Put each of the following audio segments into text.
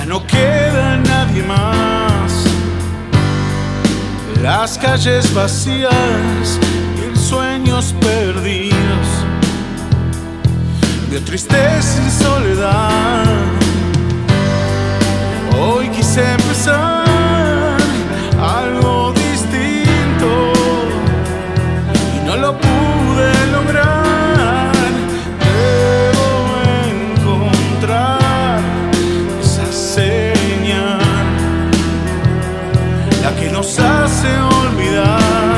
no queda nadie más. Las calles vacías, mil sueños perdidos, de tristeza y soledad. Hoy quise empezar algo distinto y no lo pude lograr. Debo encontrar esa señal, la que nos hace olvidar.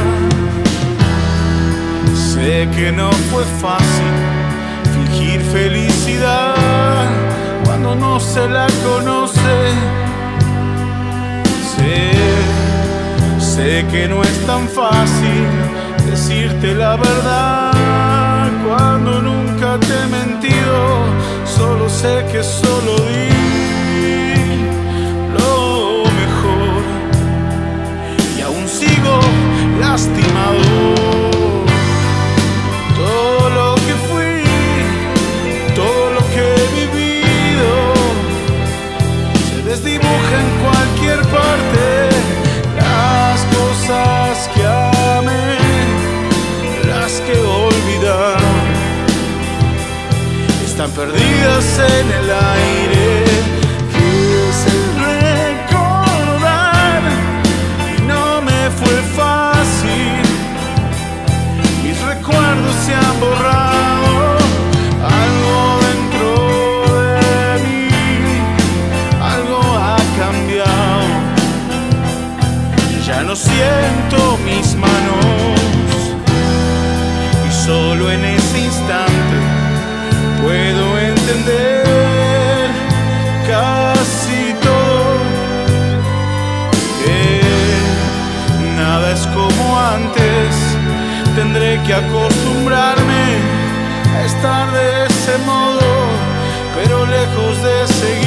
Sé que no fue fácil fingir felicidad cuando no se la conoce. Sé que no es tan fácil decirte la verdad cuando nunca te he mentido. Solo sé que solo di lo mejor y aún sigo lastimado. Todo lo que fui, todo lo que he vivido, se desdibuja en cualquier parte. Las cosas que amé, las que olvidar, están perdidas en el aire. Quise recordar y no me fue fácil. Mis recuerdos se han borrado, algo dentro de mí, algo ha cambiado. Ya no siento mis manos y solo en ese instante puedo entender casi todo, que nada es como antes. Tendré que acostumbrarme a estar de ese modo, pero lejos de seguir